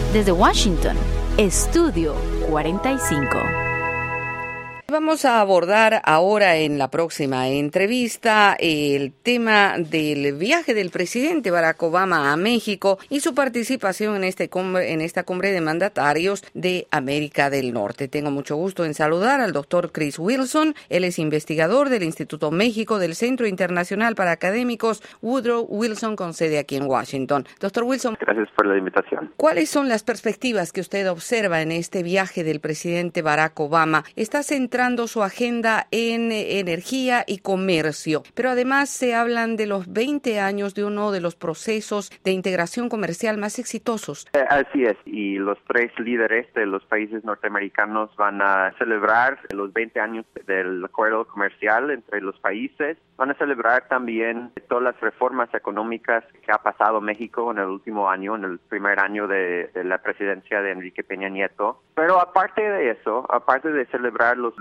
Desde Washington, Estudio 45. Vamos a abordar ahora en la próxima entrevista el tema del viaje del presidente Barack Obama a México y su participación en esta cumbre de mandatarios de América del Norte. Tengo mucho gusto en saludar al doctor Chris Wilson. Él es investigador del Instituto México del Centro Internacional para Académicos Woodrow Wilson, con sede aquí en Washington. Doctor Wilson, gracias por la invitación. ¿Cuáles son las perspectivas que usted observa en este viaje del presidente Barack Obama? Está centrando su agenda en energía y comercio, pero además se hablan de los 20 años de uno de los procesos de integración comercial más exitosos. Así es, y los tres líderes de los países norteamericanos van a celebrar los 20 años del acuerdo comercial entre los países. Van a celebrar también todas las reformas económicas que ha pasado México en el último año, en el primer año de la presidencia de Enrique Peña Nieto. Pero aparte de eso, aparte de celebrar los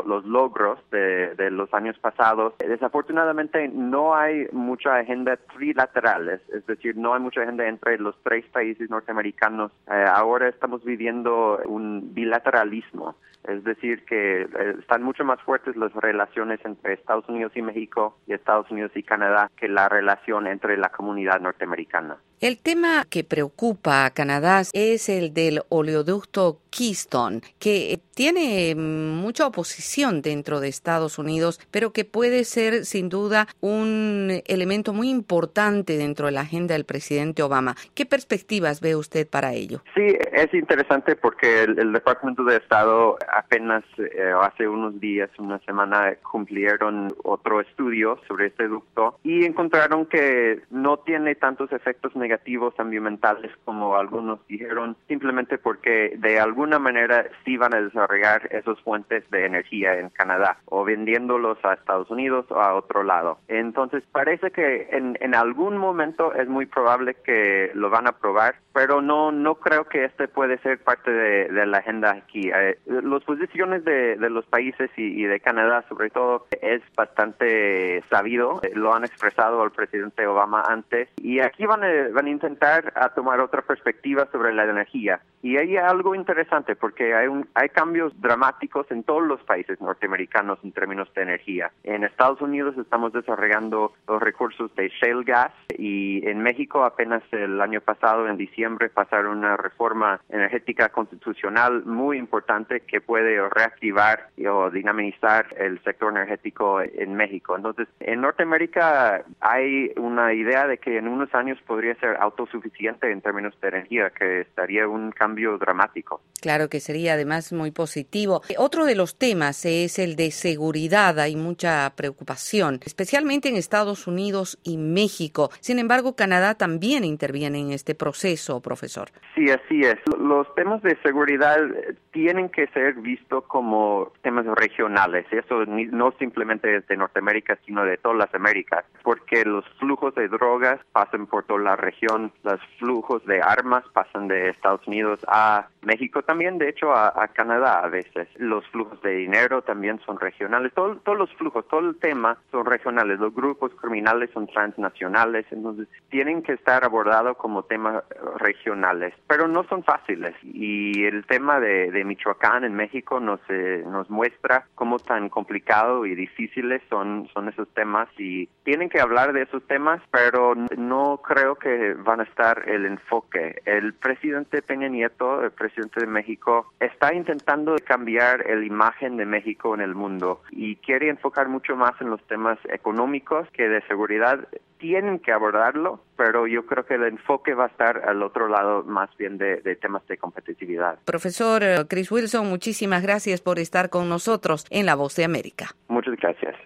logros de los años pasados, desafortunadamente no hay mucha agenda trilateral, es decir, no hay mucha agenda entre los tres países norteamericanos. Ahora estamos viviendo un bilateralismo, es decir, que están mucho más fuertes las relaciones entre Estados Unidos y México y Estados Unidos y Canadá que la relación entre la comunidad norteamericana. El tema que preocupa a Canadá es el del oleoducto Keystone, que tiene mucha oposición dentro de Estados Unidos, pero que puede ser sin duda un elemento muy importante dentro de la agenda del presidente Obama. ¿Qué perspectivas ve usted para ello? Sí, es interesante porque el Departamento de Estado apenas hace unos días, una semana, cumplieron otro estudio sobre este ducto y encontraron que no tiene tantos efectos negativos ambientales como algunos dijeron, simplemente porque de alguna manera sí van a desarrollar esas fuentes de energía en Canadá o vendiéndolos a Estados Unidos o a otro lado. Entonces parece que en algún momento es muy probable que lo van a aprobar, pero no creo que este puede ser parte de la agenda aquí. Las posiciones de los países y de Canadá sobre todo es bastante sabido, lo han expresado el presidente Obama antes, y aquí van a intentar a tomar otra perspectiva sobre la energía. Y hay algo interesante porque hay cambios dramáticos en todos los países norteamericanos en términos de energía. En Estados Unidos estamos desarrollando los recursos de shale gas y en México apenas el año pasado, en diciembre, pasaron una reforma energética constitucional muy importante que puede reactivar o dinamizar el sector energético en México. Entonces, en Norteamérica hay una idea de que en unos años podría ser autosuficiente en términos de energía, que estaría un cambio dramático. Claro que sería además muy positivo. Otro de los temas es el de seguridad. Hay mucha preocupación, especialmente en Estados Unidos y México. Sin embargo, Canadá también interviene en este proceso, profesor. Sí, así es. Los temas de seguridad tienen que ser vistos como temas regionales. Eso no simplemente es de Norteamérica, sino de todas las Américas, porque los flujos de drogas pasan por toda la región, los flujos de armas pasan de Estados Unidos a México, también de hecho a Canadá a veces. Los flujos de dinero también son regionales. Todos los flujos, todo el tema son regionales. Los grupos criminales son transnacionales, entonces tienen que estar abordados como temas regionales, pero no son fáciles. Y el tema de Michoacán en México nos muestra cómo tan complicado y difíciles son esos temas, y tienen que hablar de esos temas, pero no creo que van a estar el enfoque. El presidente Peña Nieto, el presidente de México, está intentando cambiar la imagen de México en el mundo y quiere enfocar mucho más en los temas económicos que de seguridad. Tienen que abordarlo, pero yo creo que el enfoque va a estar al otro lado, más bien de temas de competitividad. Profesor Chris Wilson, muchísimas gracias por estar con nosotros en La Voz de América. Muchas gracias.